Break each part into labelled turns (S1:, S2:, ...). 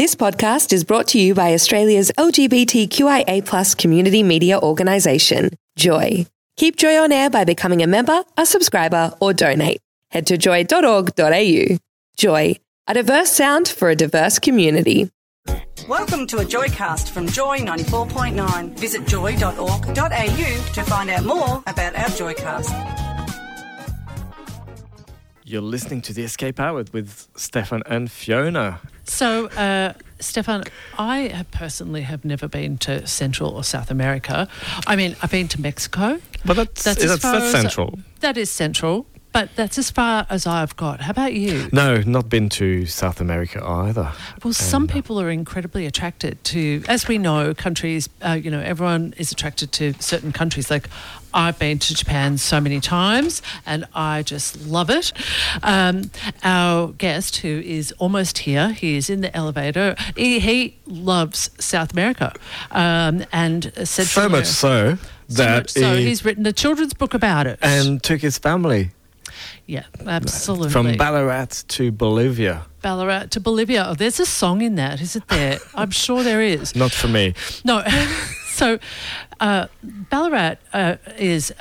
S1: This podcast is brought to you by Australia's LGBTQIA+ community media organisation, Joy. Keep Joy on air by becoming a member, a subscriber, or donate. Head to joy.org.au. Joy, a diverse sound for a diverse community.
S2: Welcome to a Joycast from Joy 94.9. Visit joy.org.au to find out more about our Joycast.
S3: You're listening to The Escape Hour with Stefan and Fiona.
S4: So, Stefan, I personally have never been to Central or South America. I mean, I've been to Mexico.
S3: But that's central.
S4: That is central, but that's as far as I've got. How about you?
S3: No, not been to South America either.
S4: Well, some people are incredibly attracted to, as we know, countries, everyone is attracted to certain countries. Like, I've been to Japan so many times and I just love it. Our guest, who is almost here, he is in the elevator. He loves South America and Central America.
S3: So much so
S4: he's written a children's book about it.
S3: And took his family.
S4: Yeah, absolutely.
S3: From Ballarat to Bolivia.
S4: Ballarat to Bolivia. Oh, there's a song in that, isn't there? I'm sure there is.
S3: Not for me.
S4: No. So Ballarat is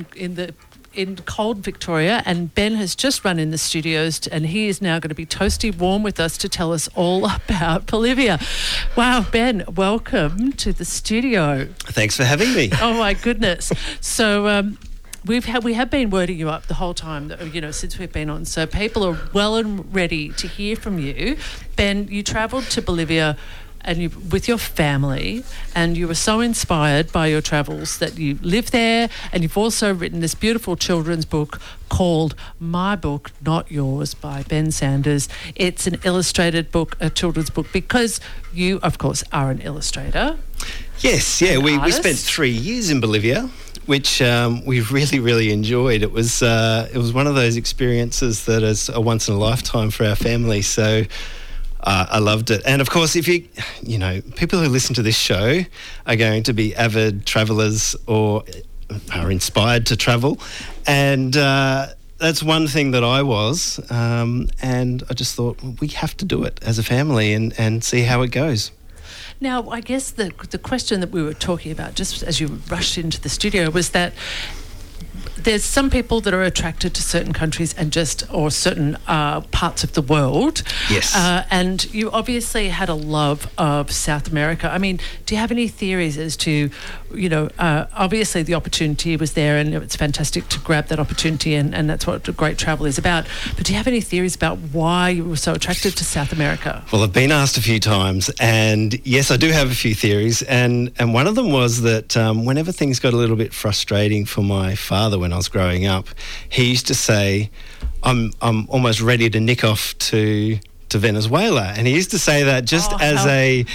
S4: in cold Victoria, and Ben has just run in the studios and he is now going to be toasty warm with us to tell us all about Bolivia. Wow, Ben, welcome to the studio.
S5: Thanks for having me.
S4: Oh my goodness. So we have been wording you up the whole time, since we've been on. So people are well and ready to hear from you. Ben, you travelled to Bolivia with your family, and you were so inspired by your travels that you live there, and you've also written this beautiful children's book called My Book, Not Yours by Ben Sanders. It's an illustrated book, a children's book, because you, of course, are an illustrator.
S5: Yes, yeah, we spent 3 years in Bolivia, which we really, really enjoyed. It was one of those experiences that is a once in a lifetime for our family. So I loved it. And of course, if people who listen to this show are going to be avid travellers or are inspired to travel. And that's one thing that I was. And I just thought, well, we have to do it as a family and see how it goes.
S4: Now, I guess the question that we were talking about just as you rushed into the studio was that there's some people that are attracted to certain countries or certain parts of the world.
S5: Yes.
S4: And you obviously had a love of South America. I mean, do you have any theories as to, obviously the opportunity was there and it's fantastic to grab that opportunity and that's what great travel is about. But do you have any theories about why you were so attracted to South America?
S5: Well, I've been asked a few times, and yes, I do have a few theories. And one of them was that whenever things got a little bit frustrating for my father when I was growing up, he used to say, I'm almost ready to nick off to Venezuela. And he used to say that just as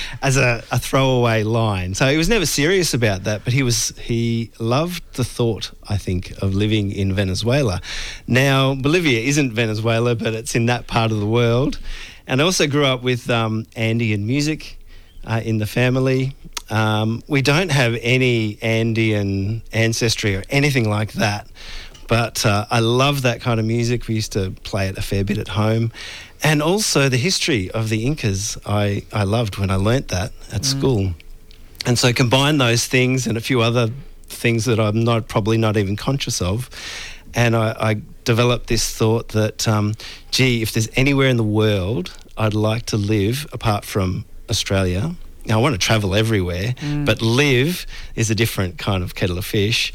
S5: a throwaway line. So he was never serious about that, but he loved the thought, I think, of living in Venezuela. Now, Bolivia isn't Venezuela, but it's in that part of the world. And I also grew up with Andean music in the family. We don't have any Andean ancestry or anything like that, but I love that kind of music. We used to play it a fair bit at home. And also the history of the Incas I loved when I learnt that at school. And so combine those things and a few other things that I'm probably not even conscious of, and I developed this thought that, if there's anywhere in the world I'd like to live apart from Australia. Now, I want to travel everywhere, but live is a different kind of kettle of fish.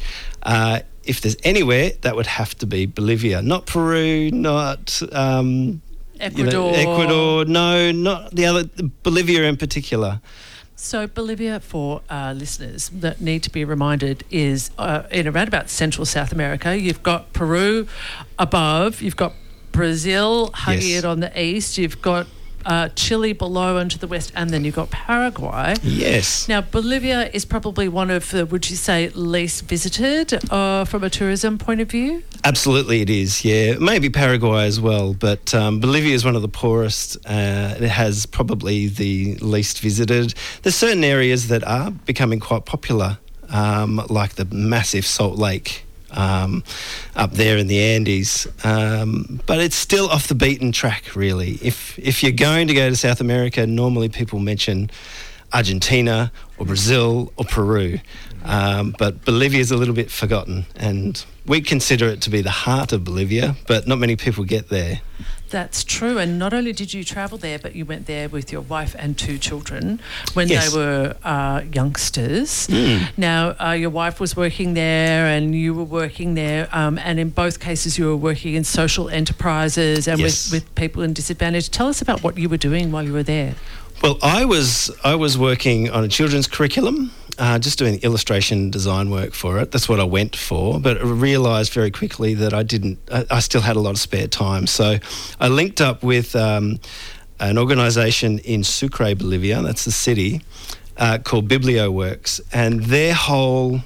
S5: If there's anywhere, that would have to be Bolivia, not Peru, not Ecuador, no, not the other, Bolivia in particular.
S4: So Bolivia, for listeners that need to be reminded, is in around about Central South America. You've got Peru above, you've got Brazil hugging it on the east, you've got Chile below and to the west, and then you've got Paraguay.
S5: Yes.
S4: Now, Bolivia is probably one of the, would you say, least visited from a tourism point of view?
S5: Absolutely it is, yeah. Maybe Paraguay as well, but Bolivia is one of the poorest. It has probably the least visited. There's certain areas that are becoming quite popular, like the massive Salt Lake up there in the Andes. But it's still off the beaten track, really. If you're going to go to South America, normally people mention Argentina or Brazil or Peru. But Bolivia is a little bit forgotten, and we consider it to be the heart of Bolivia, but not many people get there.
S4: That's true. And not only did you travel there, but you went there with your wife and 2 children when
S5: Yes.
S4: they were youngsters. Now, your wife was working there and you were working there, and in both cases you were working in social enterprises and
S5: Yes.
S4: with people in disadvantage. Tell us about what you were doing while you were there.
S5: Well, I was working on a children's curriculum, just doing illustration design work for it. That's what I went for, but I realised very quickly that I still had a lot of spare time. So I linked up with an organisation in Sucre, Bolivia, that's the city, called BiblioWorks, and their whole...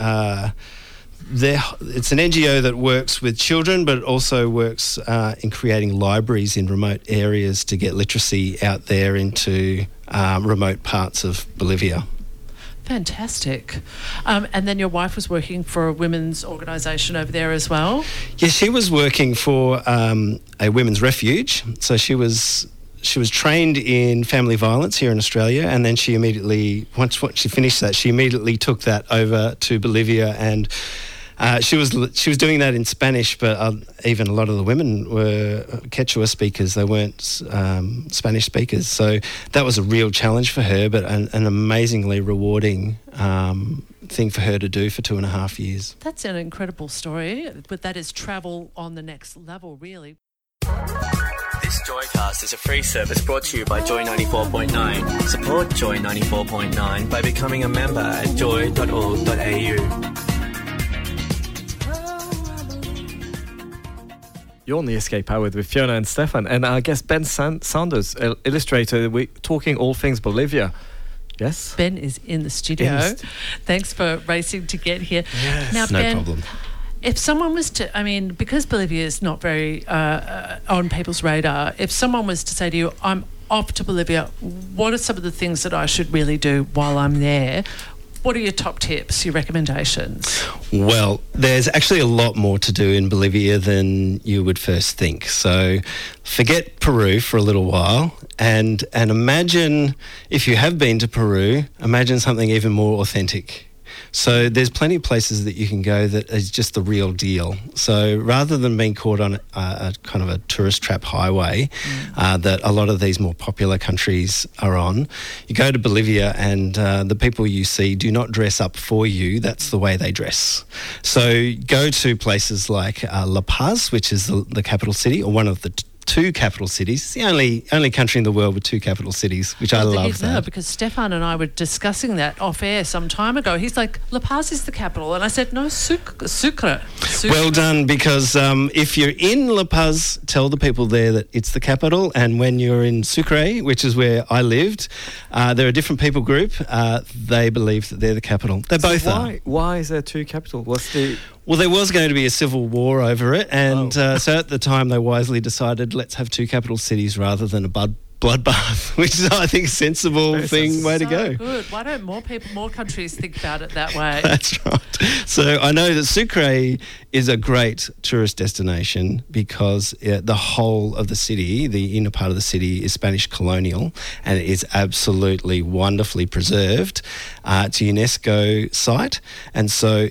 S5: it's an NGO that works with children, but also works in creating libraries in remote areas to get literacy out there into remote parts of Bolivia.
S4: Fantastic. And then your wife was working for a women's organisation over there as well?
S5: Yeah, she was working for a women's refuge. So she was trained in family violence here in Australia, and then she immediately, once she finished that, she immediately took that over to Bolivia, and she was doing that in Spanish, but even a lot of the women were Quechua speakers. They weren't Spanish speakers. So that was a real challenge for her, but an amazingly rewarding thing for her to do for 2.5 years.
S4: That's an incredible story, but that is travel on the next level, really.
S6: This Joycast is a free service brought to you by Joy 94.9. Support Joy 94.9 by becoming a member at joy.org.au.
S3: You're on the Escape Hour with Fiona and Stefan, and our guest Ben Sanders, illustrator. We're talking all things Bolivia. Yes?
S4: Ben is in the studio. Thanks for racing to get here.
S5: Yes,
S4: now,
S5: no
S4: Ben,
S5: problem.
S4: if someone was to, because Bolivia is not very on people's radar, if someone was to say to you, I'm off to Bolivia, what are some of the things that I should really do while I'm there? What are your top tips, your recommendations?
S5: Well, there's actually a lot more to do in Bolivia than you would first think. So forget Peru for a little while and imagine, if you have been to Peru, imagine something even more authentic. So there's plenty of places that you can go that is just the real deal. So rather than being caught on a kind of a tourist trap highway that a lot of these more popular countries are on, you go to Bolivia and the people you see do not dress up for you. That's the way they dress. So go to places like La Paz, which is the capital city, or one of the 2 capital cities. It's the only country in the world with 2 capital cities, which I love that.
S4: Because Stefan and I were discussing that off air some time ago. He's like, La Paz is the capital. And I said, no, Sucre.
S5: Well done, because if you're in La Paz, tell the people there that it's the capital. And when you're in Sucre, which is where I lived, they're a different people group. They believe that they're the capital. They both are.
S3: Why is there 2 capitals? What's the...
S5: Well, there was going to be a civil war over it, and so at the time they wisely decided, let's have 2 capital cities rather than a bloodbath, which is, I think, a sensible way to go.
S4: Good. Why don't more countries think about it that way?
S5: That's right. So I know that Sucre is a great tourist destination because the whole of the city, the inner part of the city, is Spanish colonial, and it is absolutely wonderfully preserved. It's a UNESCO site, and so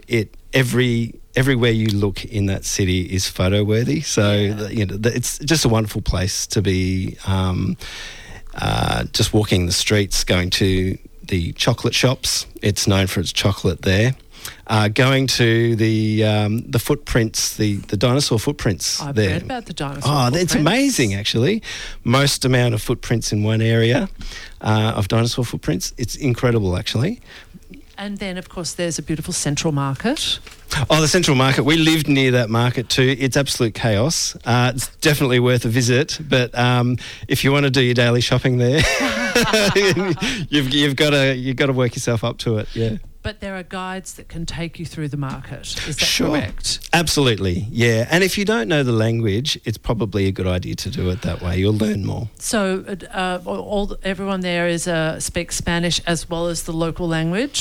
S5: everywhere you look in that city is photo worthy. So it's just a wonderful place to be. Just walking the streets, going to the chocolate shops. It's known for its chocolate there. Going to the footprints, the dinosaur footprints.
S4: I've
S5: there.
S4: read about the dinosaur footprints.
S5: It's amazing, actually. Most amount of footprints in one area of dinosaur footprints. It's incredible, actually.
S4: And then, of course, there's a beautiful Central Market.
S5: Oh, the Central Market. We lived near that market too. It's absolute chaos. It's definitely worth a visit. But if you want to do your daily shopping there, you've got to work yourself up to it. Yeah.
S4: But there are guides that can take you through the market. Is that
S5: Sure.
S4: correct?
S5: Absolutely, yeah. And if you don't know the language, it's probably a good idea to do it that way. You'll learn more.
S4: So everyone there speaks Spanish as well as the local language?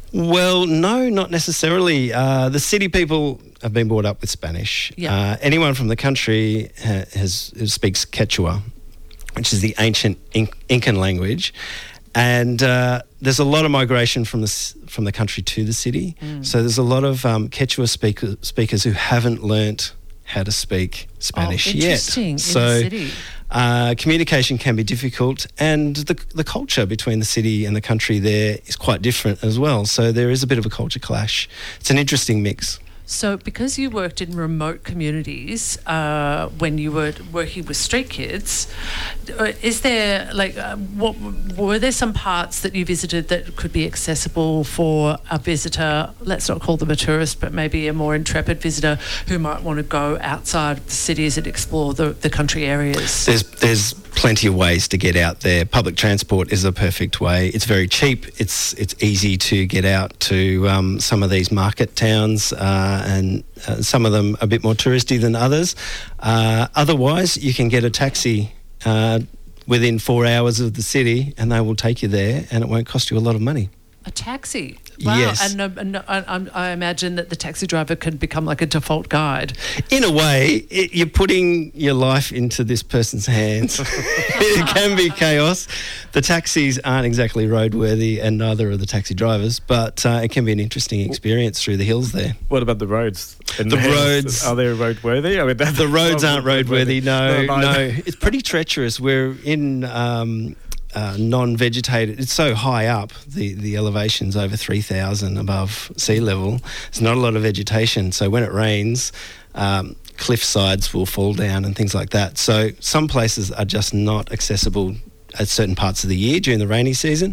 S5: Well, no, not necessarily. The city people have been brought up with Spanish.
S4: Yeah.
S5: Anyone from the country who speaks Quechua, which is the ancient Incan language. And there's a lot of migration from the country to the city. So there's a lot of Quechua speakers who haven't learnt how to speak Spanish yet.
S4: Interesting.
S5: So
S4: in the city.
S5: Communication can be difficult, and the culture between the city and the country there is quite different as well. So there is a bit of a culture clash. It's an interesting mix.
S4: So because you worked in remote communities when you were working with street kids, is there what were there some parts that you visited that could be accessible for a visitor, let's not call them a tourist, but maybe a more intrepid visitor who might want to go outside the cities and explore the country areas?
S5: There's plenty of ways to get out there. Public transport is a perfect way. It's very cheap. It's easy to get out to some of these market towns, and some of them a bit more touristy than others. Otherwise, you can get a taxi within 4 hours of the city, and they will take you there, and it won't cost you a lot of money.
S4: A taxi? Wow.
S5: Yes.
S4: And I imagine that the taxi driver can become like a default guide.
S5: In a way, you're putting your life into this person's hands. It can be chaos. The taxis aren't exactly roadworthy, and neither are the taxi drivers, but it can be an interesting experience through the hills there.
S3: What about the roads?
S5: The roads...
S3: Are they roadworthy? I mean,
S5: the roads aren't roadworthy, no.
S3: No.
S5: It's pretty treacherous. We're in... non-vegetated. It's so high up, the elevation's over 3,000 above sea level. There's not a lot of vegetation, so when it rains, cliff sides will fall down and things like that. So some places are just not accessible at certain parts of the year during the rainy season.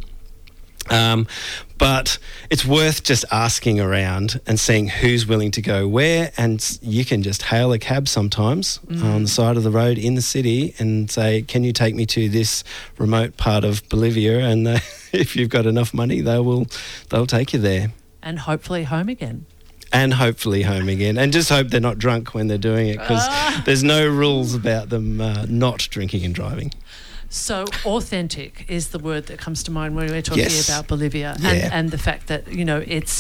S5: But it's worth just asking around and seeing who's willing to go where, and you can just hail a cab sometimes on the side of the road in the city and say, can you take me to this remote part of Bolivia? And if you've got enough money, they'll take you there.
S4: And hopefully home again.
S5: And hopefully home again. And just hope they're not drunk when they're doing it, because there's no rules about them not drinking and driving.
S4: So authentic is the word that comes to mind when we're talking about Bolivia,
S5: Yeah.
S4: and the fact that, you know, it's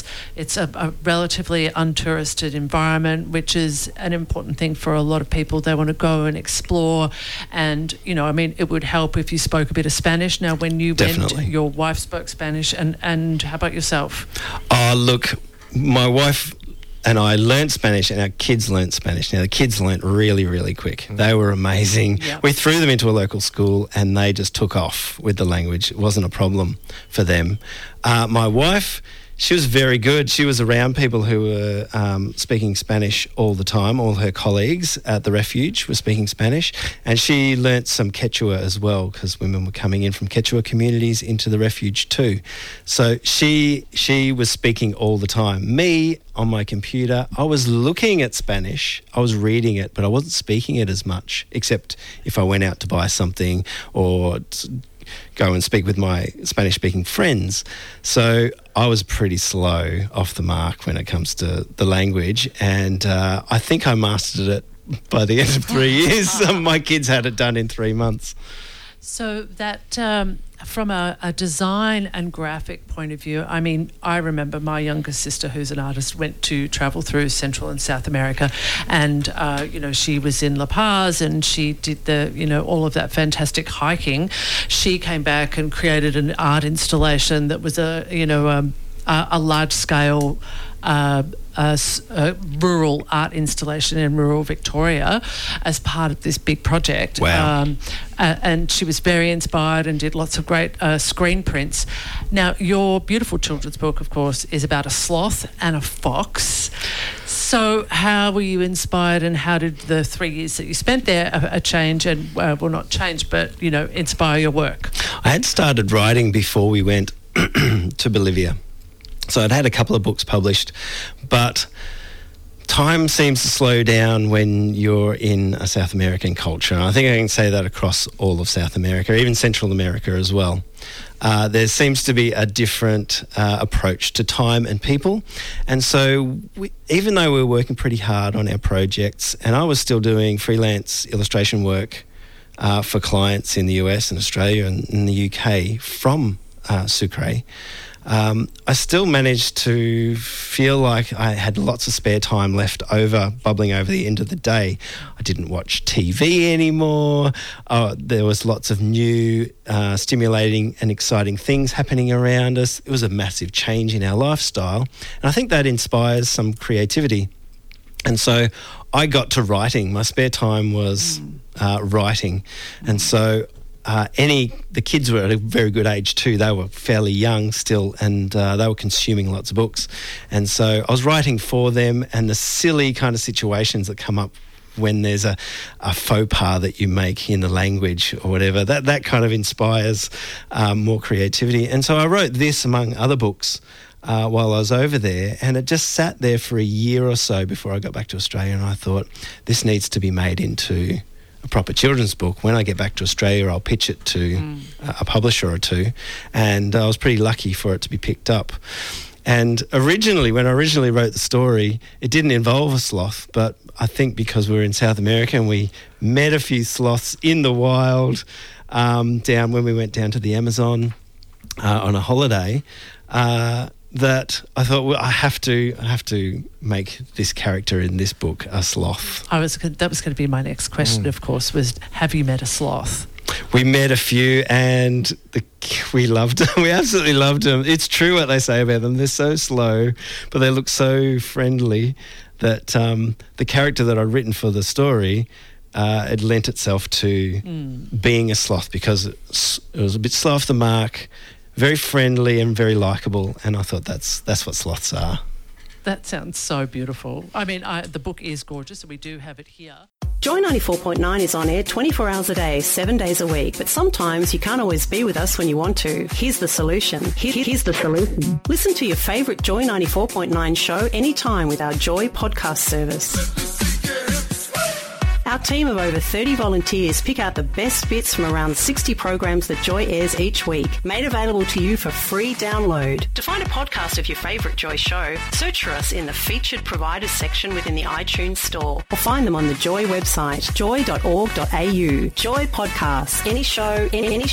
S4: a relatively untouristed environment, which is an important thing for a lot of people. They want to go and explore, and, you know, I mean, it would help if you spoke a bit of Spanish. Now, when you
S5: Definitely.
S4: went, your wife spoke Spanish, and how about yourself?
S5: Look, my wife and I learnt Spanish, and our kids learnt Spanish. Now, the kids learnt really, really quick. They were amazing.
S4: Yep.
S5: We threw them into a local school, and they just took off with the language. It wasn't a problem for them. My wife, she was very good. She was around people who were speaking Spanish all the time. All her colleagues at the refuge were speaking Spanish, and she learnt some Quechua as well, because women were coming in from Quechua communities into the refuge too. So she was speaking all the time. Me, on my computer, I was looking at Spanish, I was reading it, but I wasn't speaking it as much, except if I went out to buy something or go and speak with my Spanish-speaking friends. So I was pretty slow off the mark when it comes to the language, and I think I mastered it by the end of 3 years. My kids had it done in 3 months.
S4: So that from a design and graphic point of view, I mean, I remember my younger sister, who's an artist, went to travel through Central and South America, and you know, she was in La Paz, and she did all of that fantastic hiking. She came back and created an art installation that was a large scale rural art installation in rural Victoria as part of this big project.
S5: Wow.
S4: And she was very inspired and did lots of great screen prints. Now, your beautiful children's book, of course, is about a sloth and a fox. So how were you inspired, and how did the 3 years that you spent there change and, well, not change, but, you know, inspire your work?
S5: I had started writing before we went to Bolivia. So I'd had a couple of books published, but time seems to slow down when you're in a South American culture. And I think I can say that across all of South America, even Central America as well. There seems to be a different approach to time and people. And so even though we were working pretty hard on our projects, and I was still doing freelance illustration work for clients in the US and Australia and in the UK from Sucre, I still managed to feel like I had lots of spare time left over, bubbling over the end of the day. I didn't watch TV anymore. There was lots of new, stimulating and exciting things happening around us. It was a massive change in our lifestyle. And I think that inspires some creativity. And so I got to writing. My spare time was writing. And so the kids were at a very good age too. They were fairly young still, and they were consuming lots of books. And so I was writing for them, and the silly kind of situations that come up when there's a faux pas that you make in the language or whatever, that kind of inspires more creativity. And so I wrote this among other books while I was over there, and it just sat there for a year or so before I got back to Australia, and I thought, this needs to be made into a proper children's book. When I get back to Australia, I'll pitch it to a publisher or two, and I was pretty lucky for it to be picked up. And when I originally wrote the story, it didn't involve a sloth, but I think because we were in South America and we met a few sloths in the wild down when we went down to the Amazon on a holiday, that I thought, well, I have to make this character in this book a sloth.
S4: That was going to be my next question, of course, was have you met a sloth?
S5: We met a few, and we loved them. We absolutely loved them. It's true what they say about them. They're so slow, but they look so friendly that the character that I'd written for the story, it lent itself to being a sloth because it was a bit slow off the mark, very friendly and very likeable, and I thought that's what sloths are.
S4: That sounds so beautiful. I mean, the book is gorgeous, and we do have it here.
S2: Joy 94.9 is on air 24 hours a day, 7 days a week. But sometimes you can't always be with us when you want to. Here's the solution. Here's the solution. Listen to your favourite Joy 94.9 show anytime with our Joy podcast service. Our team of over 30 volunteers pick out the best bits from around 60 programs that Joy airs each week, made available to you for free download. To find a podcast of your favourite Joy show, search for us in the featured providers section within the iTunes store, or find them on the Joy website, joy.org.au. Joy Podcasts. Any show,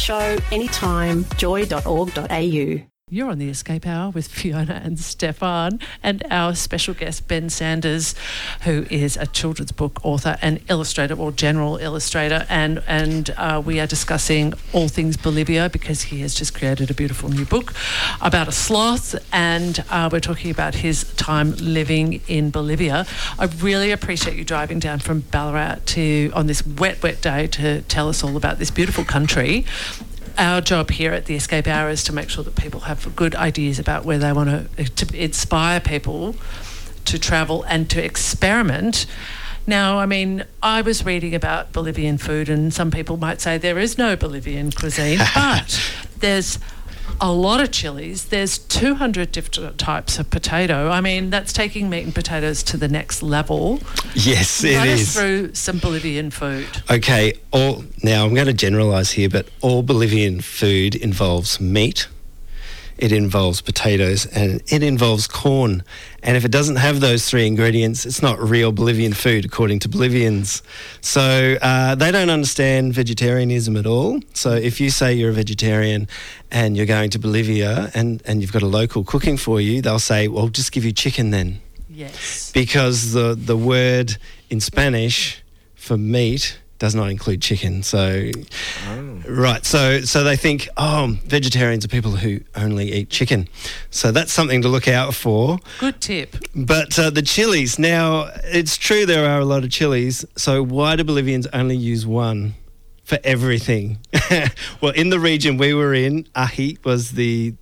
S2: anytime, joy.org.au.
S4: You're on the Escape Hour with Fiona and Stefan, and our special guest, Ben Sanders, who is a children's book author and illustrator, or general illustrator, and we are discussing all things Bolivia because he has just created a beautiful new book about a sloth, and we're talking about his time living in Bolivia. I really appreciate you driving down from Ballarat on this wet day to tell us all about this beautiful country. Our job here at the Escape Hour is to make sure that people have good ideas about where they want to inspire people to travel and to experiment. Now, I mean, I was reading about Bolivian food, and some people might say there is no Bolivian cuisine, but there's a lot of chilies. There's 200 different types of potato. I mean, that's taking meat and potatoes to the next level.
S5: Yes, it is.
S4: Run us through some Bolivian food.
S5: Okay, now I'm going to generalise here, but all Bolivian food involves meat, it involves potatoes, and it involves corn. And if it doesn't have those three ingredients, it's not real Bolivian food, according to Bolivians. So they don't understand vegetarianism at all. So if you say you're a vegetarian and you're going to Bolivia and you've got a local cooking for you, they'll say, well, just give you chicken then.
S4: Yes.
S5: Because the word in Spanish for meat does not include chicken. So, right. So they think, vegetarians are people who only eat chicken. So that's something to look out for.
S4: Good tip.
S5: But the chilies, now, it's true there are a lot of chilies. So why do Bolivians only use one for everything? Well, in the region we were in, ají was the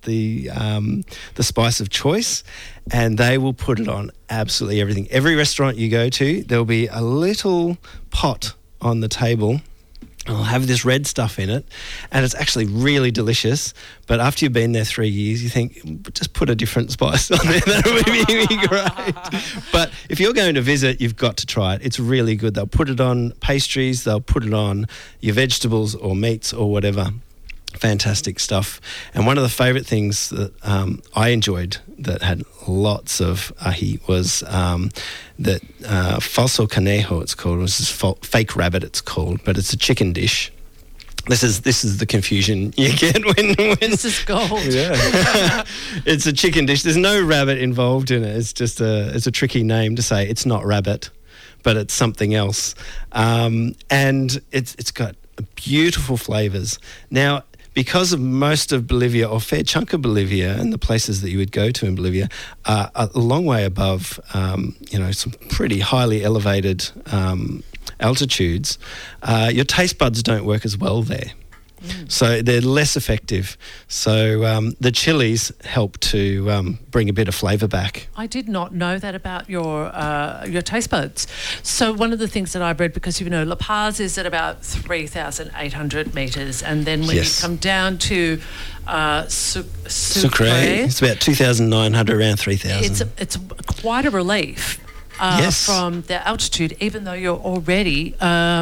S5: spice of choice, and they will put it on absolutely everything. Every restaurant you go to, there'll be a little pot on the table. I'll have this red stuff in it, and it's actually really delicious. But after you've been there 3 years, you think, just put a different spice on there. That would be great. But if you're going to visit, you've got to try it. It's really good. They'll put it on pastries. They'll put it on your vegetables or meats or whatever. Fantastic stuff. And one of the favourite things that I enjoyed that had lots of ají was that falso conejo, it's called. It was this fake rabbit, it's called, but it's a chicken dish. This is the confusion you get when
S4: This is gold.
S3: Yeah.
S5: it's a chicken dish. There's no rabbit involved in it. It's just it's a tricky name to say. It's not rabbit, but it's something else. And it's got beautiful flavours. Now, because of most of Bolivia, or a fair chunk of Bolivia, and the places that you would go to in Bolivia are a long way above, some pretty highly elevated altitudes, your taste buds don't work as well there. So they're less effective. So the chilies help to bring a bit of flavour back.
S4: I did not know that about your taste buds. So one of the things that I've read, because La Paz is at about 3,800 metres, and then when you come down to Sucre,
S5: it's about 2,900, around 3,000.
S4: It's quite a relief. From the altitude, even though you're already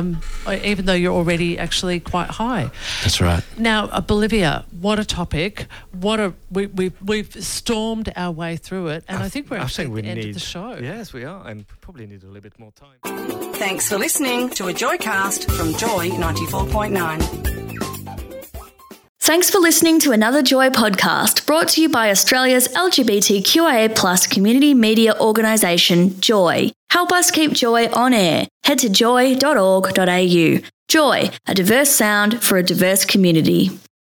S4: actually quite high.
S5: That's right.
S4: Now, Bolivia, what a topic! We've stormed our way through it, and I think we're actually at the end of the show.
S3: Yes, we are, and probably need a little bit more time.
S2: Thanks for listening to a Joycast from Joy 94.9.
S7: Thanks for listening to another Joy podcast brought to you by Australia's LGBTQIA+ community media organisation, Joy. Help us keep Joy on air. Head to joy.org.au. Joy, a diverse sound for a diverse community.